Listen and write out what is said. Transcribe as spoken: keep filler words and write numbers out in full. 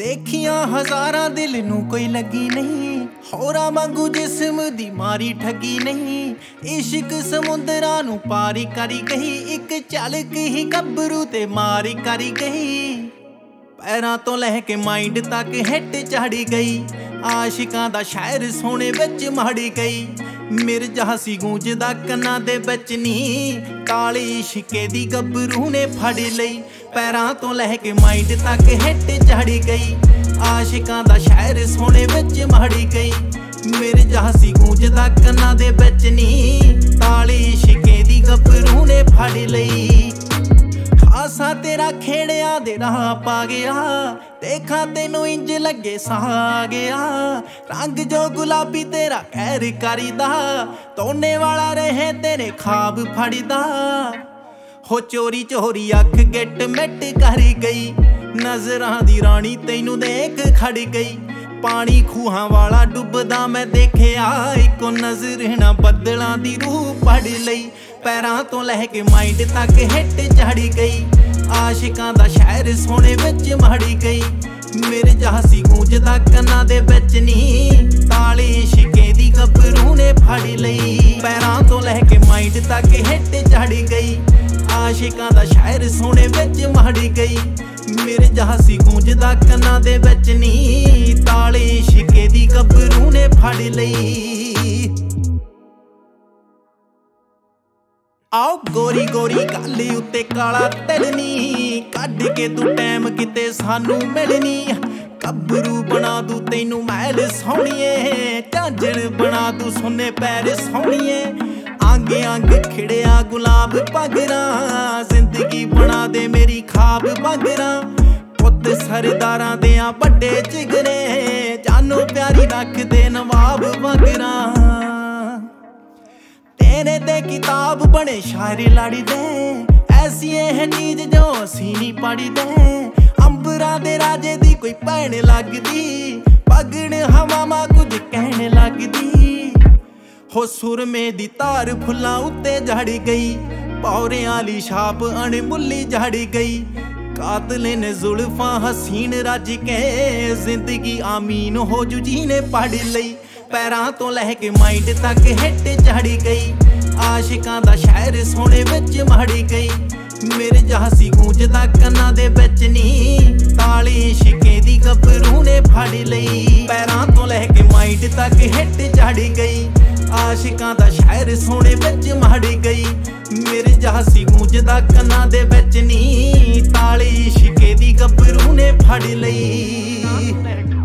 देखिया हजारां दिल नू कोई लगी नहीं, होरा वांगू जिस्म दी मारी ठगी नहीं। इश्क समुंदरां नू पारी करी गई, एक झलक ही गभरू ते मारी करी गई। पैरां तो लैके माइंड तक हिट चढ़ी गई, आशिकां दा शहर सोने विच माड़ी गई। मिर्जा सी गूंजदा कन्नां दे विच नी, ताली इश्के दी गभरू ने फड़ लई। पैरां तो लैके माइंड तक हिट चढ़ी गई, आशिकां दा शहर सोने विच माड़ी गई। मिर्जा सी गूंजदा कन्नां दे विच नी, ताली इश्के दी गभरू ने फड़ लई। खासा तेरा खेड़िया दे राह पा गया, देखा तेनू इंज लगे सा गया। रंग जो गुलाबी तेरा कहर करीदा, तोने वाला रहे तेरे खाब फड़दा। हो चोरी चोरी अख गिट मिट कर गई, नजरां दी रानी तैनू देख खड़ गई। पानी खूहां वाला डुबदा मैं देखिया, इको नजर ना बदलां दी रूह पड़ लई। पैरां तो लैके माइंड तक हिट चढ़ी गई, आशिकां दा शहर सोने विच माड़ी गई। मिर्जा सी गूंजदा कन्नां दे विच नी, ताली इश्के दी गभरू ने फड़ लई। पैरां तो लैके माइंड तक हिट चढ़ी गई, आशिकां दा शहर सोने विच माड़ी गई। मिर्जा सी गूंजदा कन्नां दे विच नी, ताली इश्के दी गभरू ने फड़ लई। आओ गोरी गोरी गल उत्ते काला तिल नी, कढ के तू टैम किते सानू मिलनी। गभरू बना दू तैनू महल सोहणीए, झांजर बना दू सोने पैर सोहणीए। आंगे आंग खिड़िया गुलाब पगरा, जिंदगी बना दे मेरी खाब बगरा। पुत सरदारां देयां बड़े जिगरे, जानो प्यारी रख दे नवाब वगरा। तेरे ते किताब बने शायरी लड़ी दे, ऐसी है नीज जो असी नहीं पढ़ी दे। अंबरां दे राजे दी कोई भैन लगदी, पगड़ हवावां कुछ कहने लगदी। हो सुरमे दी तार फुल्लां उत्ते जड़ गई, पौरियां आली छाप अणमुल्ली जड़ गई। कातले ने जुल्फां हसीन रज के, जिंदगी आमीन हो जू जी ने पढ़ लई। पैरां तो लैके माइंड तक हिट चढ़ी गई, आशिकां दा शहर सोने विच माड़ी गई। मिर्जा सी गूंजदा कन्नां दे विच नी, ताली इश्के दी गभरू ने फड़ लई। पैरां तो लैके माइंड तक हिट चढ़ी गई, आशिकां दा शहर सोने विच माड़ी गई। मिर्जा सी गूंजदा कन्नां दे विच नी, ताली इश्के दी गभरू ने फड़ लई।